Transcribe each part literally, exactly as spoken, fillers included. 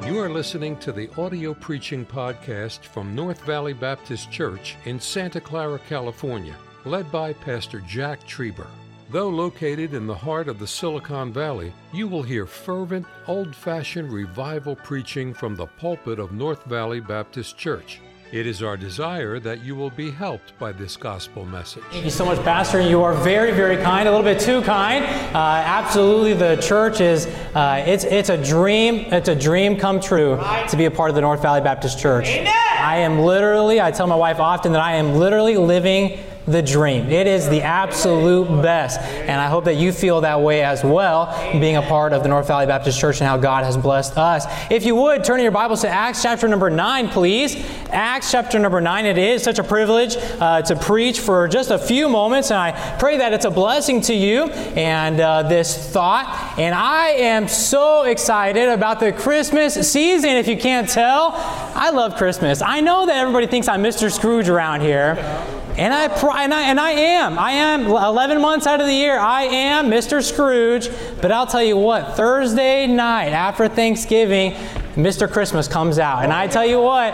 You are listening to the audio preaching podcast from North Valley Baptist Church in Santa Clara, California, led by Pastor Jack Trieber. Though located in the heart of the Silicon Valley, you will hear fervent, old-fashioned revival preaching from the pulpit of North Valley Baptist Church. It is our desire that you will be helped by this gospel message. Thank you so much, Pastor. You are very, very kind, a little bit too kind. Uh, absolutely, the church is, uh, it's it's a dream, it's a dream come true to be a part of the North Valley Baptist Church. Amen. I am literally, I tell my wife often that I am literally living the dream. It is the absolute best. And I hope that you feel that way as well, being a part of the North Valley Baptist Church and how God has blessed us. If you would, turn in your Bibles to Acts chapter number nine, please. Acts chapter number nine. It is such a privilege uh, to preach for just a few moments, and I pray that it's a blessing to you and uh, this thought. And I am so excited about the Christmas season, if you can't tell. I love Christmas. I know that everybody thinks I'm Mister Scrooge around here. And I, and I and I am. I am eleven months out of the year. I am Mister Scrooge. But I'll tell you what, Thursday night after Thanksgiving, Mister Christmas comes out. And I tell you what,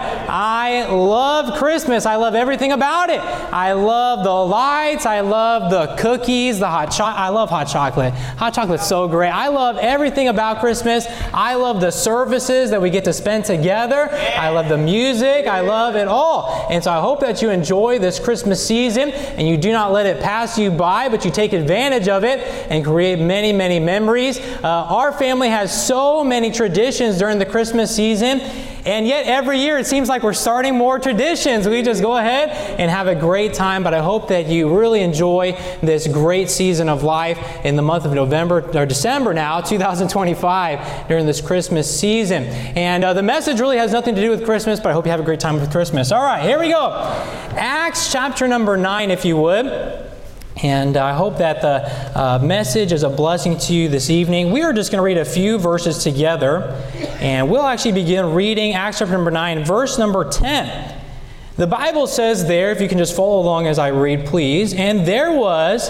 I love Christmas. I love everything about it. I love the lights. I love the cookies, the hot chocolate. I love hot chocolate. Hot chocolate's so great. I love everything about Christmas. I love the services that we get to spend together. I love the music. I love it all. And so I hope that you enjoy this Christmas season and you do not let it pass you by, but you take advantage of it and create many, many memories. Uh, our family has so many traditions during the Christmas season, and yet every year it seems like we're starting more traditions. We just go ahead and have a great time, but I hope that you really enjoy this great season of life in the month of November, or December now, two thousand twenty-five, during this Christmas season. And uh, the message really has nothing to do with Christmas, but I hope you have a great time with Christmas. All right, here we go. Acts chapter number nine, if you would. And I hope that the uh, message is a blessing to you this evening. We are just going to read a few verses together, and we'll actually begin reading Acts chapter number nine, verse number ten. The Bible says there, if you can just follow along as I read, please, "And there was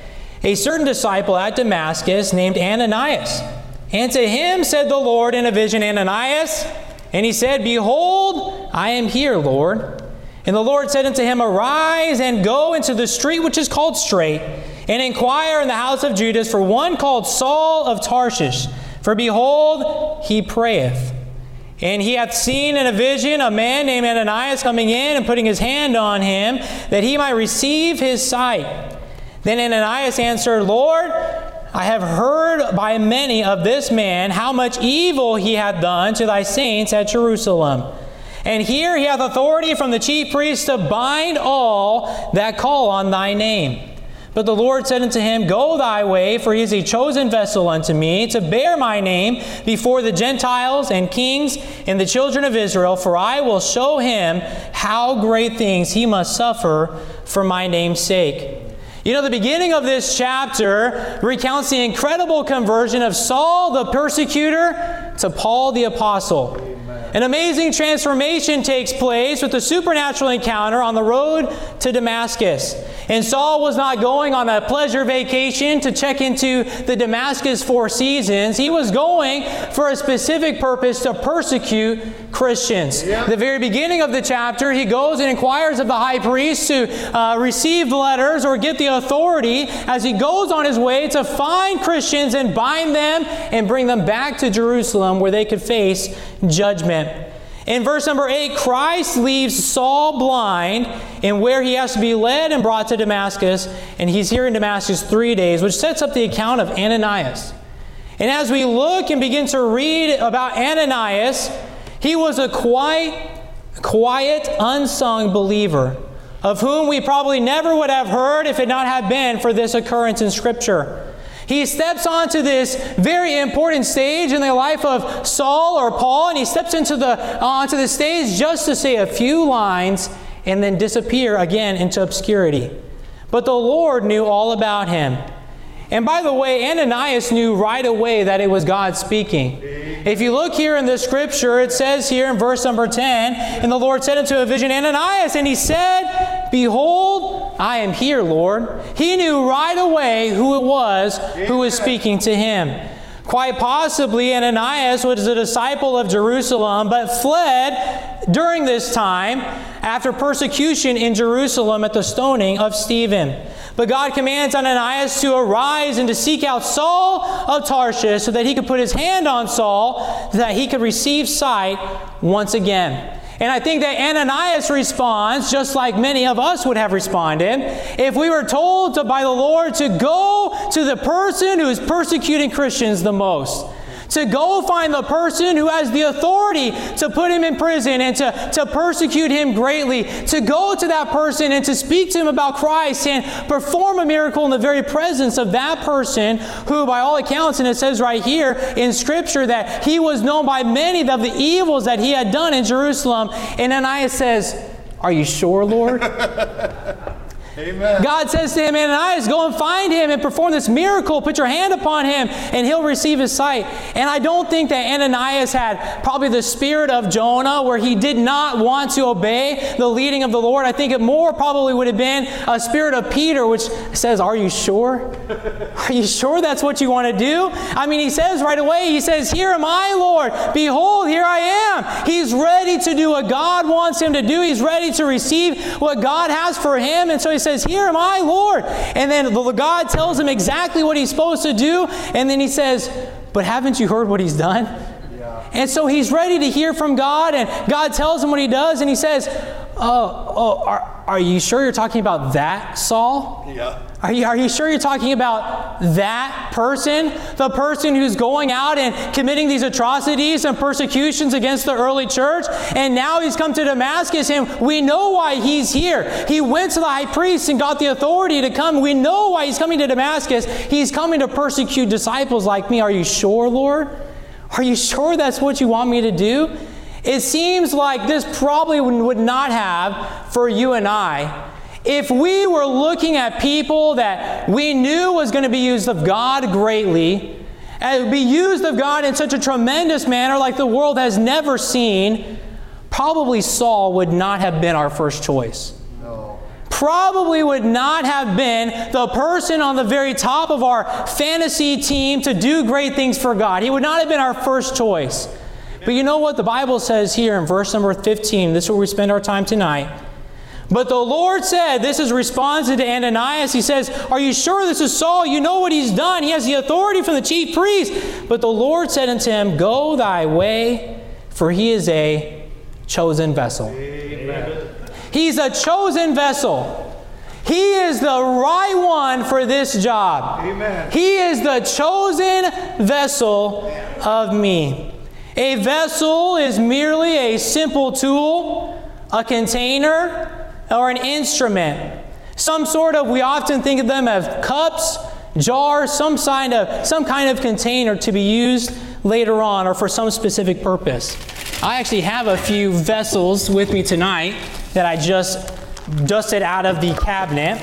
a certain disciple at Damascus named Ananias. And to him said the Lord in a vision, Ananias. And he said, Behold, I am here, Lord. And the Lord said unto him, Arise and go into the street which is called Straight, and inquire in the house of Judas for one called Saul of Tarshish. For behold, he prayeth. And he hath seen in a vision a man named Ananias coming in and putting his hand on him, that he might receive his sight. Then Ananias answered, Lord, I have heard by many of this man how much evil he hath done to thy saints at Jerusalem. And here he hath authority from the chief priests to bind all that call on thy name. But the Lord said unto him, Go thy way, for he is a chosen vessel unto me, to bear my name before the Gentiles and kings and the children of Israel, for I will show him how great things he must suffer for my name's sake. You know, the beginning of this chapter recounts the incredible conversion of Saul the persecutor to Paul the apostle. An amazing transformation takes place with a supernatural encounter on the road to Damascus. And Saul was not going on a pleasure vacation to check into the Damascus Four Seasons. He was going for a specific purpose, to persecute Christians. Yeah. At the very beginning of the chapter, he goes and inquires of the high priest to uh, receive letters or get the authority as he goes on his way to find Christians and bind them and bring them back to Jerusalem where they could face judgment. In verse number eight, Christ leaves Saul blind and where he has to be led and brought to Damascus, and he's here in Damascus three days, which sets up the account of Ananias. And as we look and begin to read about Ananias, he was a quiet, quiet, unsung believer, of whom we probably never would have heard if it not had been for this occurrence in Scripture. He steps onto this very important stage in the life of Saul or Paul, and he steps into the onto the stage just to say a few lines and then disappear again into obscurity. But the Lord knew all about him. And by the way, Ananias knew right away that it was God speaking. If you look here in the Scripture, it says here in verse number ten, And the Lord said unto a vision, Ananias, and he said, Behold, I am here, Lord. He knew right away who it was who was speaking to him. Quite possibly Ananias was a disciple of Jerusalem, but fled during this time after persecution in Jerusalem at the stoning of Stephen. But God commands Ananias to arise and to seek out Saul of Tarshish so that he could put his hand on Saul, so that he could receive sight once again. And I think that Ananias responds just like many of us would have responded if we were told to, by the Lord to go to the person who is persecuting Christians the most. To go find the person who has the authority to put him in prison and to, to persecute him greatly. To go to that person and to speak to him about Christ and perform a miracle in the very presence of that person who, by all accounts, and it says right here in Scripture that he was known by many of the evils that he had done in Jerusalem. And Ananias says, "Are you sure, Lord?" Amen. God says to him, "Ananias, go and find him and perform this miracle. Put your hand upon him and he'll receive his sight." And I don't think that Ananias had probably the spirit of Jonah where he did not want to obey the leading of the Lord. I think it more probably would have been a spirit of Peter, which says, "Are you sure? Are you sure that's what you want to do?" I mean, he says right away, he says, "Here am I, Lord. Behold, here I am." He's ready to do what God wants him to do. He's ready to receive what God has for him. And so he says, "Here am I, Lord." And then the God tells him exactly what he's supposed to do. And then he says, "But haven't you heard what he's done?" Yeah. And so he's ready to hear from God. And God tells him what he does. And he says, "Oh, oh are, are you sure you're talking about that Saul?" Yeah. Are you, are you sure you're talking about that person? The person who's going out and committing these atrocities and persecutions against the early church? And now he's come to Damascus, and we know why he's here. He went to the high priest and got the authority to come. We know why he's coming to Damascus. He's coming to persecute disciples like me. Are you sure, Lord? Are you sure that's what you want me to do? It seems like this probably would not have for you and I. If we were looking at people that we knew was going to be used of God greatly, and be used of God in such a tremendous manner like the world has never seen, probably Saul would not have been our first choice. No. Probably would not have been the person on the very top of our fantasy team to do great things for God. He would not have been our first choice. But you know what the Bible says here in verse number fifteen? This is where we spend our time tonight. "But the Lord said," this is responsive to Ananias, he says, "Are you sure this is Saul? You know what he's done. He has the authority from the chief priest." But the Lord said unto him, "Go thy way, for he is a chosen vessel." Amen. He's a chosen vessel. He is the right one for this job. Amen. He is the chosen vessel of me. A vessel is merely a simple tool, a container, or an instrument. Some sort of, we often think of them as cups, jars, some kind of, some kind of container to be used later on or for some specific purpose. I actually have a few vessels with me tonight that I just dusted out of the cabinet.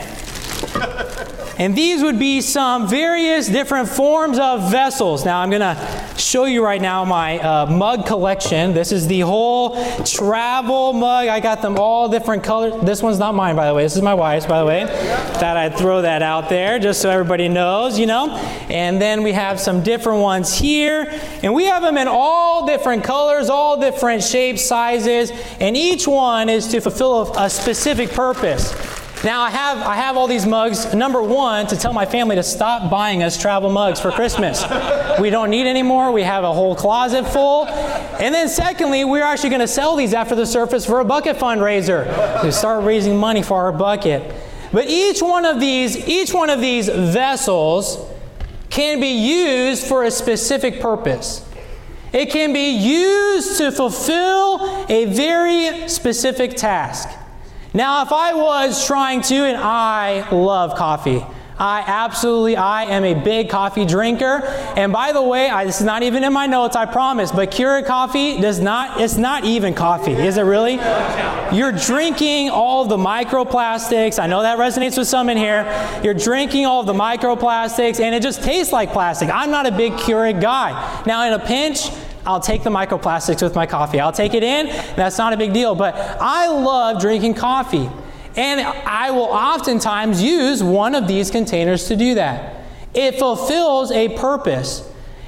And these would be some various different forms of vessels. Now I'm going to show you right now my uh, mug collection. This is the whole travel mug. I got them all different colors. This one's not mine, by the way. This is my wife's, by the way. Thought I'd throw that out there just so everybody knows, you know. And then we have some different ones here. And we have them in all different colors, all different shapes, sizes. And each one is to fulfill a, a specific purpose. Now, I have I have all these mugs, number one, to tell my family to stop buying us travel mugs for Christmas. We don't need any more. We have a whole closet full. And then secondly, we're actually going to sell these after the service for a bucket fundraiser. We start raising money for our bucket. But each one of these, each one of these vessels can be used for a specific purpose. It can be used to fulfill a very specific task. Now, if I was trying to, and I love coffee. I absolutely, I am a big coffee drinker. And by the way, I, this is not even in my notes, I promise, but Keurig coffee does not, it's not even coffee. Is it really? You're drinking all of the microplastics. I know that resonates with some in here. You're drinking all of the microplastics, and it just tastes like plastic. I'm not a big Keurig guy. Now, in a pinch, I'll take the microplastics with my coffee. I'll take it in. That's not a big deal. But I love drinking coffee. And I will oftentimes use one of these containers to do that. It fulfills a purpose.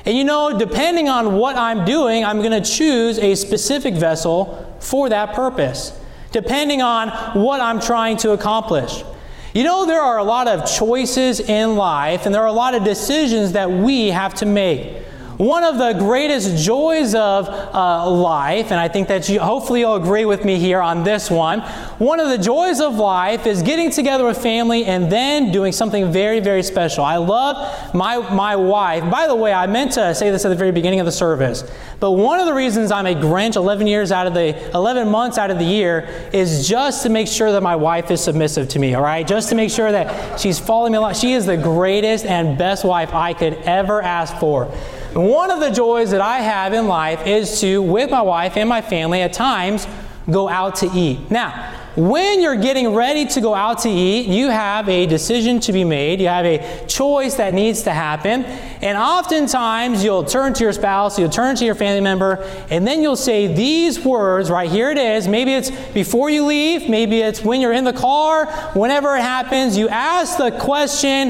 And you know, depending on what I'm doing, I'm going to choose a specific vessel for that purpose, depending on what I'm trying to accomplish. You know, there are a lot of choices in life, and there are a lot of decisions that we have to make. One of the greatest joys of uh, life, and I think that you hopefully you'll agree with me here on this one, one of the joys of life is getting together with family and then doing something very, very special. I love my, my wife. By the way, I meant to say this at the very beginning of the service, but one of the reasons I'm a Grinch eleven years out of the, eleven months out of the year is just to make sure that my wife is submissive to me, all right? Just to make sure that she's following me along. She is the greatest and best wife I could ever ask for. One of the joys that I have in life is to, with my wife and my family, at times, go out to eat. Now, when you're getting ready to go out to eat, you have a decision to be made. You have a choice that needs to happen. And oftentimes, you'll turn to your spouse, you'll turn to your family member, and then you'll say these words, right here it is. Maybe it's before you leave, maybe it's when you're in the car, whenever it happens, you ask the question,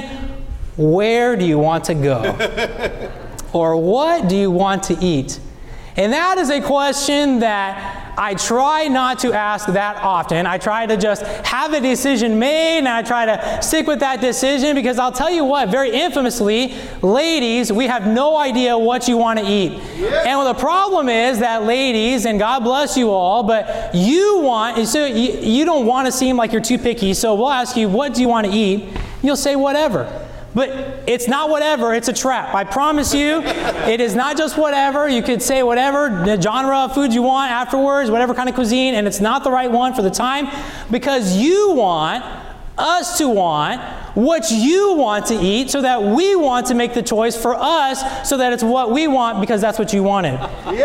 where do you want to go? Or what do you want to eat? And that is a question that I try not to ask that often. I try to just have a decision made, and I try to stick with that decision, because I'll tell you what, very infamously, ladies, we have no idea what you want to eat. Yeah. And well, the problem is that ladies, and God bless you all, but you want, so you, you don't want to seem like you're too picky, so we'll ask you, what do you want to eat? You'll say whatever. But it's not whatever, it's a trap. I promise you, it is not just whatever. You could say whatever the genre of food you want afterwards, whatever kind of cuisine, and it's not the right one for the time, because you want us to want what you want to eat, so that we want to make the choice for us, so that it's what we want because that's what you wanted.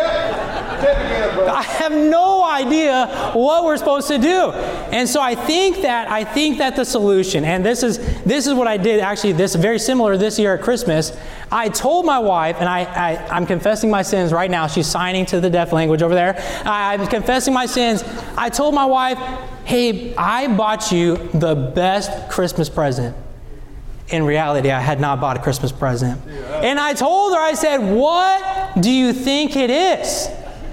Yep. I have no idea what we're supposed to do. And so I think that I think that the solution, and this is this is what I did actually, this very similar this year at Christmas. I told my wife, and I, I, I'm confessing my sins right now. She's signing to the deaf language over there. I, I'm confessing my sins. I told my wife, hey, I bought you the best Christmas present. In reality, I had not bought a Christmas present. Yeah. And I told her, I said, what do you think it is?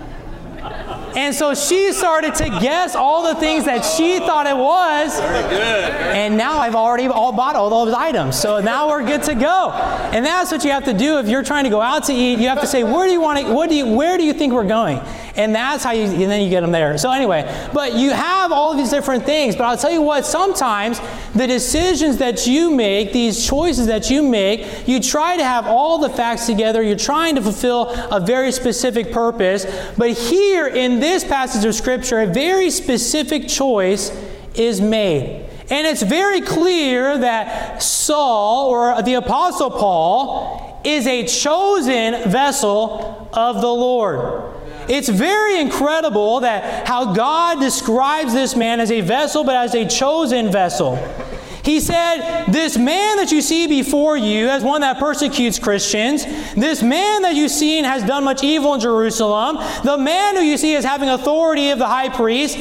And so she started to guess all the things that she thought it was. Very good. And now I've already all bought all those items. So now we're good to go. And that's what you have to do if you're trying to go out to eat. You have to say, where do you want to, what do you, where do you think we're going? And that's how you, and then you get them there. So anyway, but you have all of these different things. But I'll tell you what, sometimes the decisions that you make, these choices that you make, you try to have all the facts together. You're trying to fulfill a very specific purpose. But here in this passage of Scripture, a very specific choice is made. And it's very clear that Saul, or the Apostle Paul, is a chosen vessel of the Lord. It's very incredible that how God describes this man as a vessel, but as a chosen vessel. He said, this man that you see before you as one that persecutes Christians, this man that you've seen has done much evil in Jerusalem, the man who you see as having authority of the high priest,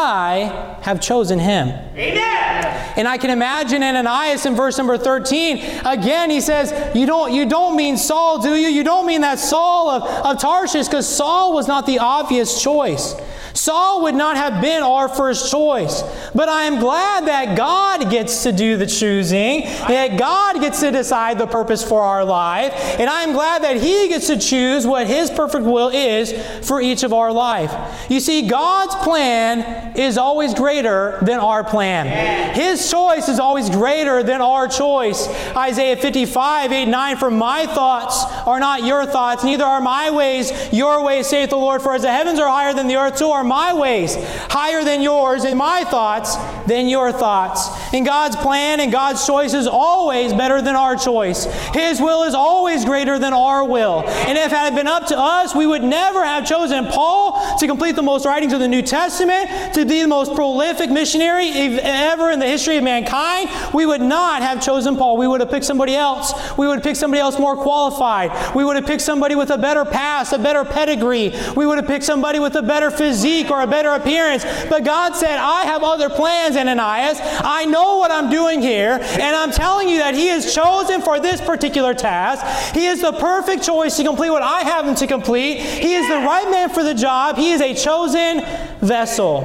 I have chosen him. Amen. And I can imagine Ananias in verse number thirteen, again he says, you don't, you don't mean Saul, do you? You don't mean that Saul of, of Tarshish, because Saul was not the obvious choice. Saul would not have been our first choice. But I am glad that God gets to do the choosing, that God gets to decide the purpose for our life, and I am glad that He gets to choose what His perfect will is for each of our life. You see, God's plan is always greater than our plan. His choice is always greater than our choice. Isaiah fifty-five, eight, nine, for my thoughts are not your thoughts, neither are my ways your ways, saith the Lord. For as the heavens are higher than the earth, so are my ways higher than yours, and my thoughts than your thoughts. And God's plan and God's choice is always better than our choice. His will is always greater than our will. And if it had been up to us, we would never have chosen Paul to complete the most writings of the New Testament, to be the most prolific missionary ever in the history of mankind. We would not have chosen Paul. We would have picked somebody else. We would have picked somebody else more qualified. We would have picked somebody with a better past, a better pedigree. We would have picked somebody with a better physique or a better appearance. But God said, I have other plans, Ananias. I know know what I'm doing here, and I'm telling you that He is chosen for this particular task. He is the perfect choice to complete what I have Him to complete. He is the right man for the job. He is a chosen vessel.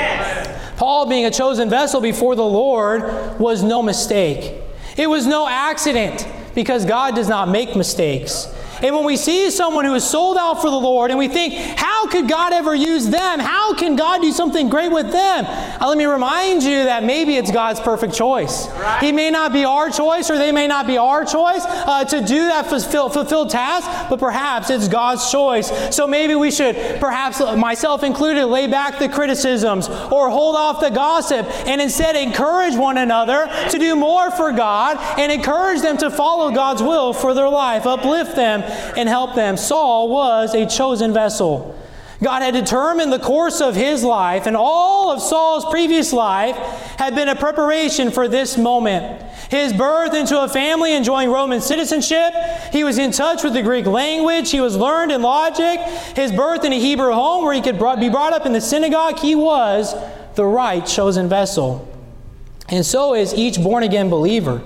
Yes. Paul, being a chosen vessel before the Lord, was no mistake. It was no accident, because God does not make mistakes. And when we see someone who is sold out for the Lord and we think, how could God ever use them? How can God do something great with them? Uh, let me remind you that maybe it's God's perfect choice. Right. He may not be our choice, or they may not be our choice uh, to do that fulfill, fulfilled task, but perhaps it's God's choice. So maybe we should, perhaps myself included, lay back the criticisms or hold off the gossip and instead encourage one another to do more for God and encourage them to follow God's will for their life, uplift them, and help them. Saul was a chosen vessel. God had determined the course of his life, and all of Saul's previous life had been a preparation for this moment. His birth into a family enjoying Roman citizenship. He was in touch with the Greek language. He was learned in logic. His birth in a Hebrew home where he could be brought up in the synagogue. He was the right chosen vessel. And so is each born-again believer.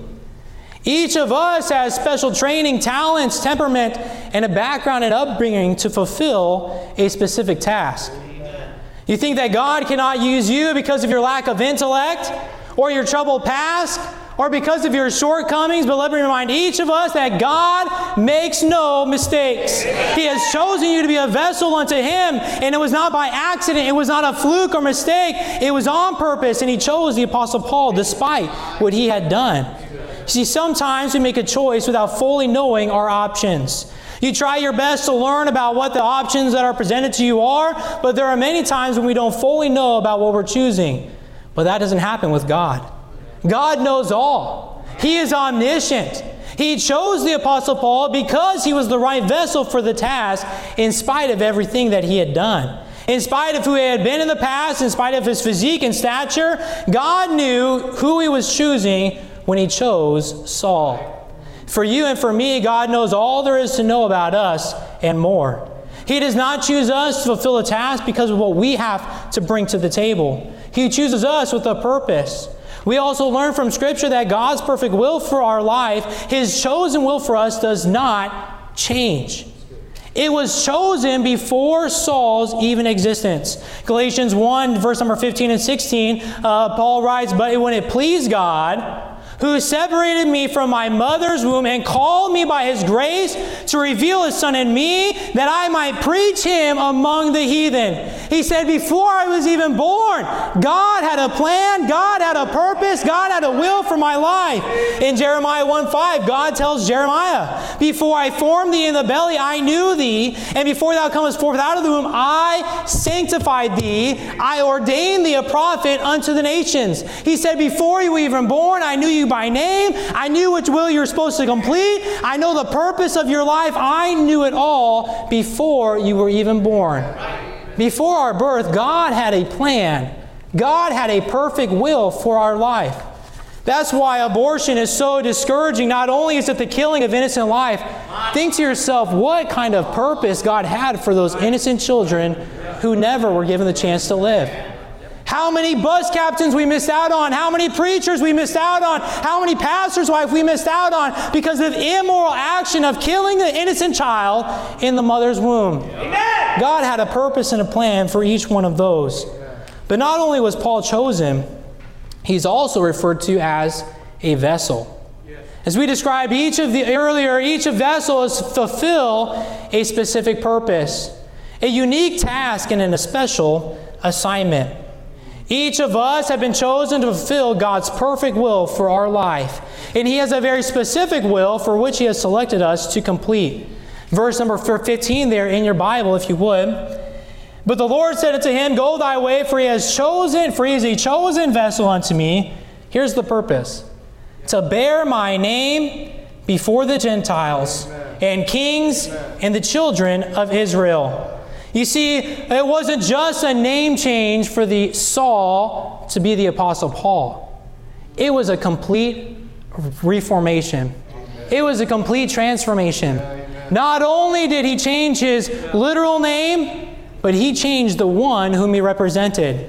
Each of us has special training, talents, temperament, and a background and upbringing to fulfill a specific task. You think that God cannot use you because of your lack of intellect or your troubled past or because of your shortcomings, but let me remind each of us that God makes no mistakes. He has chosen you to be a vessel unto Him, and it was not by accident. It was not a fluke or mistake. It was on purpose, and He chose the Apostle Paul despite what he had done. See, sometimes we make a choice without fully knowing our options. You try your best to learn about what the options that are presented to you are, but there are many times when we don't fully know about what we're choosing. But that doesn't happen with God. God knows all. He is omniscient. He chose the Apostle Paul because he was the right vessel for the task in spite of everything that he had done. In spite of who he had been in the past, in spite of his physique and stature, God knew who He was choosing when He chose Saul. For you and for me, God knows all there is to know about us and more. He does not choose us to fulfill a task because of what we have to bring to the table. He chooses us with a purpose. We also learn from Scripture that God's perfect will for our life, His chosen will for us, does not change. It was chosen before Saul's even existence. Galatians one, verse number fifteen and sixteen, uh, Paul writes, "But when it pleased God, who separated me from my mother's womb and called me by His grace to reveal His Son in me, that I might preach Him among the heathen." He said, before I was even born, God had a plan, God had a purpose, God had a will for my life. In Jeremiah one five, God tells Jeremiah, "Before I formed thee in the belly, I knew thee, and before thou comest forth out of the womb, I sanctified thee, I ordained thee a prophet unto the nations." He said, before you were even born, I knew you by name. I knew which will you were supposed to complete. I know the purpose of your life. I knew it all before you were even born. Before our birth, God had a plan. God had a perfect will for our life. That's why abortion is so discouraging. Not only is it the killing of innocent life, think to yourself what kind of purpose God had for those innocent children who never were given the chance to live. How many bus captains we missed out on. How many preachers we missed out on. How many pastors' wives we missed out on because of immoral action of killing the innocent child in the mother's womb. Amen. God had a purpose and a plan for each one of those. But not only was Paul chosen, he's also referred to as a vessel. As we described each of the earlier, each of vessels fulfill a specific purpose, a unique task, and a special assignment. Each of us have been chosen to fulfill God's perfect will for our life. And He has a very specific will for which He has selected us to complete. Verse number fifteen there in your Bible, if you would. "But the Lord said unto him, Go thy way, for he has chosen, for he is a chosen vessel unto me." Here's the purpose: to bear my name before the Gentiles and kings and the children of Israel. You see, it wasn't just a name change for the Saul to be the Apostle Paul. It was a complete reformation. It was a complete transformation. Not only did he change his literal name, but he changed the one whom he represented.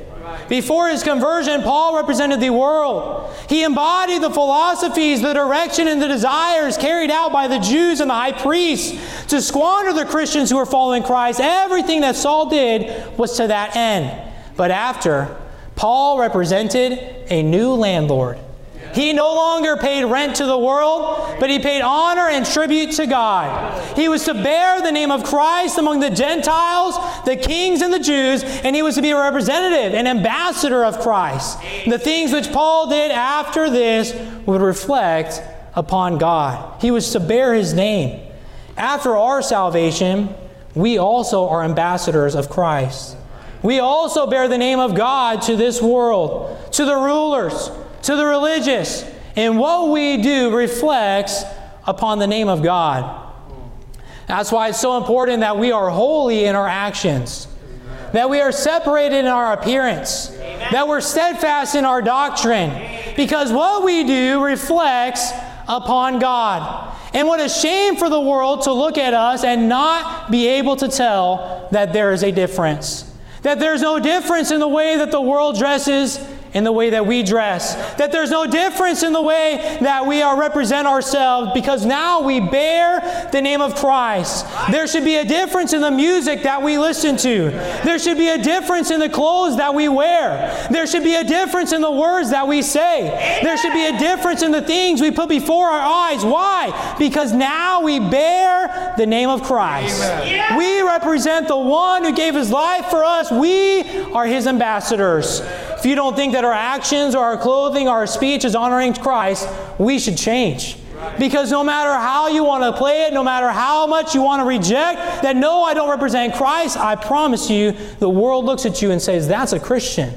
Before his conversion, Paul represented the world. He embodied the philosophies, the direction, and the desires carried out by the Jews and the high priests to squander the Christians who were following Christ. Everything that Saul did was to that end. But after, Paul represented a new landlord. He no longer paid rent to the world, but he paid honor and tribute to God. He was to bear the name of Christ among the Gentiles, the kings, and the Jews, and he was to be a representative, an ambassador of Christ. And the things which Paul did after this would reflect upon God. He was to bear his name. After our salvation, we also are ambassadors of Christ. We also bear the name of God to this world, to the rulers, to the religious, and what we do reflects upon the name of God. That's why it's so important that we are holy in our actions, that we are separated in our appearance, that we're steadfast in our doctrine, because what we do reflects upon God. And what a shame for the world to look at us and not be able to tell that there is a difference, that there's no difference in the way that the world dresses in the way that we dress. That there's no difference in the way that we are represent ourselves, because now we bear the name of Christ. There should be a difference in the music that we listen to. There should be a difference in the clothes that we wear. There should be a difference in the words that we say. There should be a difference in the things we put before our eyes. Why? Because now we bear the name of Christ. Amen. We represent the one who gave his life for us. We are his ambassadors. If you don't think that our actions or our clothing or our speech is honoring Christ, we should change. Because no matter how you want to play it, no matter how much you want to reject, that no, I don't represent Christ, I promise you, the world looks at you and says, that's a Christian.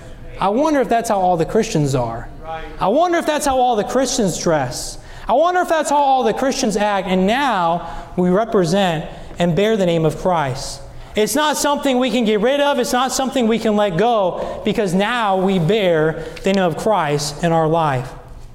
I wonder if that's how all the Christians are. I wonder if that's how all the Christians dress. I wonder if that's how all the Christians act. And now we represent and bear the name of Christ. It's not something we can get rid of. It's not something we can let go, because now we bear the name of Christ in our life.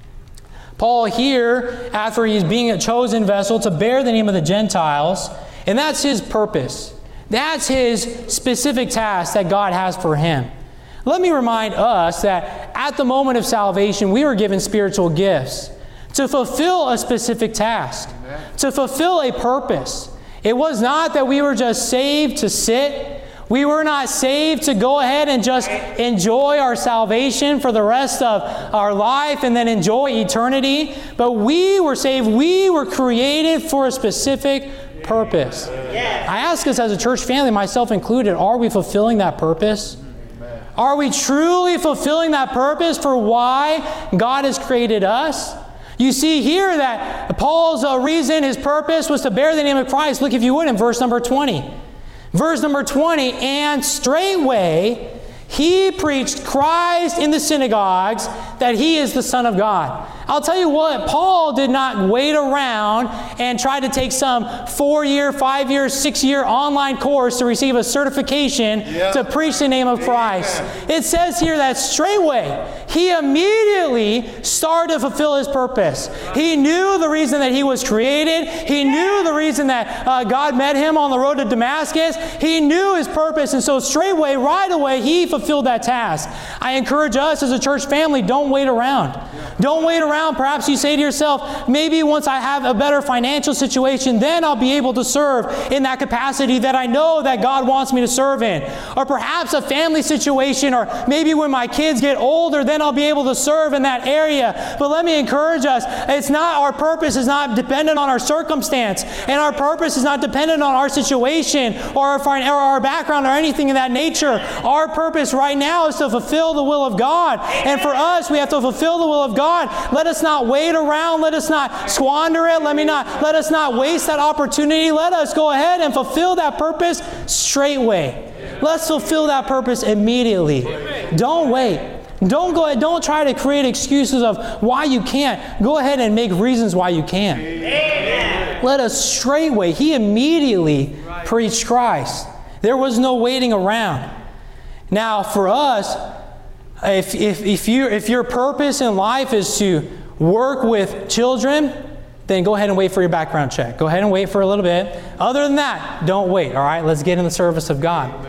Paul here, after he's being a chosen vessel to bear the name of the Gentiles, and that's his purpose. That's his specific task that God has for him. Let me remind us that at the moment of salvation, we were given spiritual gifts to fulfill a specific task, Amen. To fulfill a purpose. It was not that we were just saved to sit. We were not saved to go ahead and just enjoy our salvation for the rest of our life and then enjoy eternity. But we were saved. We were created for a specific purpose. I ask us as a church family, myself included, are we fulfilling that purpose? Are we truly fulfilling that purpose for why God has created us? You see here that Paul's uh, reason, his purpose was to bear the name of Christ. Look, if you would, in verse number twenty. Verse number twenty, and straightway he preached Christ in the synagogues, that he is the Son of God. I'll tell you what, Paul did not wait around and try to take some four-year, five-year, six-year online course to receive a certification yep. to preach the name of Christ. Amen. It says here that straightway, he immediately started to fulfill his purpose. He knew the reason that he was created. He knew the reason that uh, God met him on the road to Damascus. He knew his purpose, and so straightway, right away, he fulfilled that task. I encourage us as a church family, don't wait around. Don't wait around. Perhaps you say to yourself, maybe once I have a better financial situation, then I'll be able to serve in that capacity that I know that God wants me to serve in. Or perhaps a family situation, or maybe when my kids get older, then I'll be able to serve in that area. But let me encourage us, it's not, our purpose is not dependent on our circumstance, and our purpose is not dependent on our situation or our, or our background or anything of that nature. Our purpose right now is to fulfill the will of God. And for us, we have to fulfill the will of God. Let us not wait around. Let us not squander it. Let me not, let us not waste that opportunity. Let us go ahead and fulfill that purpose straightway. Let's fulfill that purpose immediately. Don't wait. Don't go ahead, don't try to create excuses of why you can't. Go ahead and make reasons why you can. Amen. Let us straightway. He immediately preached Christ. There was no waiting around. Now, for us, if if if you if your purpose in life is to work with children, then go ahead and wait for your background check. Go ahead and wait for a little bit. Other than that, don't wait. All right, let's get in the service of God. Amen.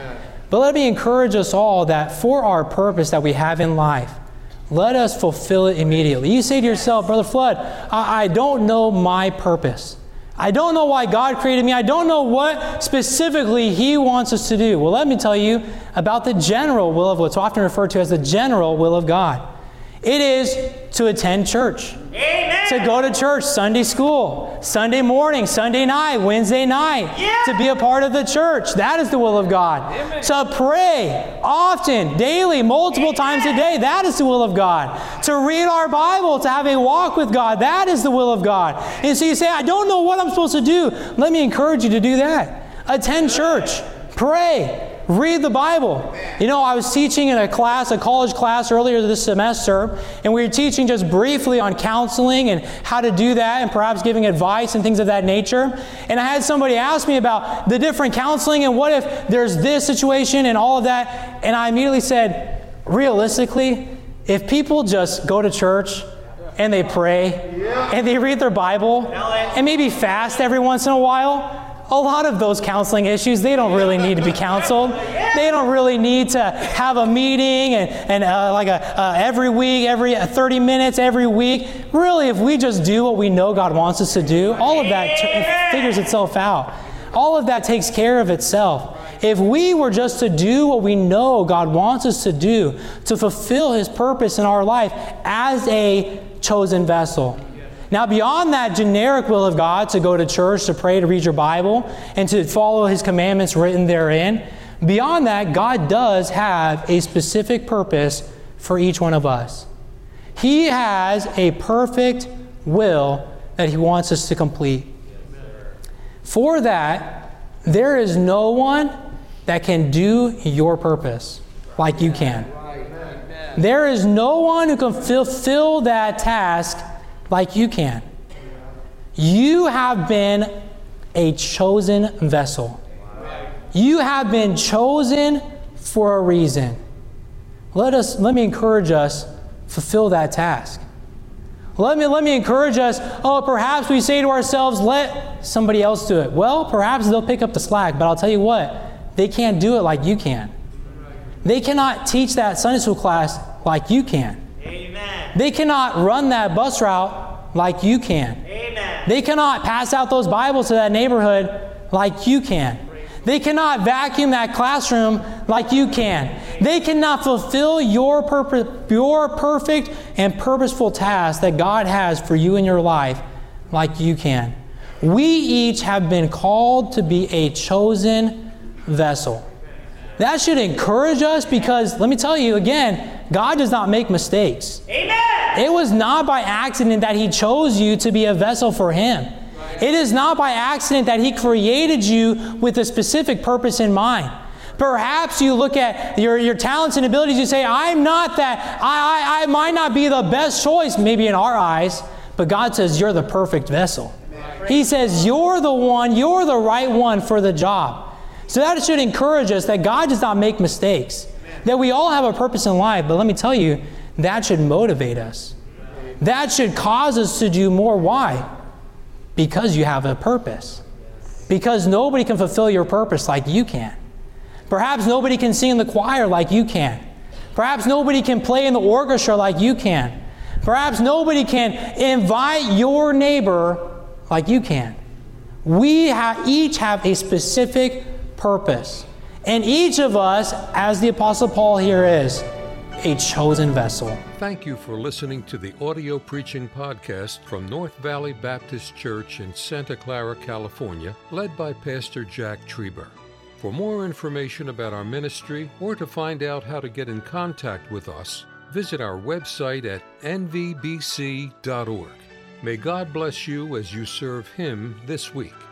But let me encourage us all that for our purpose that we have in life, let us fulfill it immediately. You say to yourself, Brother Flood, I, I don't know my purpose. I don't know why God created me. I don't know what specifically He wants us to do. Well, let me tell you about the general will of what's often referred to as the general will of God. It is to attend church. Amen. To go to church, Sunday school, Sunday morning, Sunday night, Wednesday night. Yeah. To be a part of the church. That is the will of God. Amen. To pray often, daily, multiple Amen. Times a day. That is the will of God. To read our Bible, to have a walk with God. That is the will of God. And so you say, I don't know what I'm supposed to do. Let me encourage you to do that. Attend church. Pray. Read the Bible. You know, I was teaching in a class, a college class earlier this semester, and we were teaching just briefly on counseling and how to do that and perhaps giving advice and things of that nature. And I had somebody ask me about the different counseling and what if there's this situation and all of that. And I immediately said, realistically, if people just go to church and they pray and they read their Bible and maybe fast every once in a while, a lot of those counseling issues, they don't really need to be counseled. They don't really need to have a meeting and, and uh, like a uh, every week, every uh, thirty minutes, every week. Really, if we just do what we know God wants us to do, all of that t- figures itself out. All of that takes care of itself. If we were just to do what we know God wants us to do, to fulfill His purpose in our life as a chosen vessel. Now, beyond that generic will of God to go to church, to pray, to read your Bible, and to follow His commandments written therein, beyond that, God does have a specific purpose for each one of us. He has a perfect will that He wants us to complete. For that, there is no one that can do your purpose like you can. There is no one who can fulfill that task like you can. You have been a chosen vessel. You have been chosen for a reason. Let us, let me encourage us, fulfill that task. Let me, let me encourage us, oh, perhaps we say to ourselves, let somebody else do it. Well, perhaps they'll pick up the slack, but I'll tell you what, they can't do it like you can. They cannot teach that Sunday school class like you can. They cannot run that bus route like you can. Amen. They cannot pass out those Bibles to that neighborhood like you can. They cannot vacuum that classroom like you can. They cannot fulfill your purpose, your perfect and purposeful task that God has for you in your life like you can. We each have been called to be a chosen vessel. That should encourage us because, let me tell you again, God does not make mistakes. Amen. It was not by accident that He chose you to be a vessel for Him. Right. It is not by accident that He created you with a specific purpose in mind. Perhaps you look at your, your talents and abilities, you say, I'm not that, I, I, I might not be the best choice, maybe in our eyes, but God says you're the perfect vessel. Right. He says you're the one, you're the right one for the job. So that should encourage us that God does not make mistakes. Amen. That we all have a purpose in life, but let me tell you, that should motivate us. That should cause us to do more. Why? Because you have a purpose. Because nobody can fulfill your purpose like you can. Perhaps nobody can sing in the choir like you can. Perhaps nobody can play in the orchestra like you can. Perhaps nobody can invite your neighbor like you can. We have, each have a specific purpose. And each of us, as the Apostle Paul here is, a chosen vessel. Thank you for listening to the audio preaching podcast from North Valley Baptist Church in Santa Clara, California, led by Pastor Jack Trieber. For more information about our ministry or to find out how to get in contact with us, visit our website at n v b c dot org. May God bless you as you serve Him this week.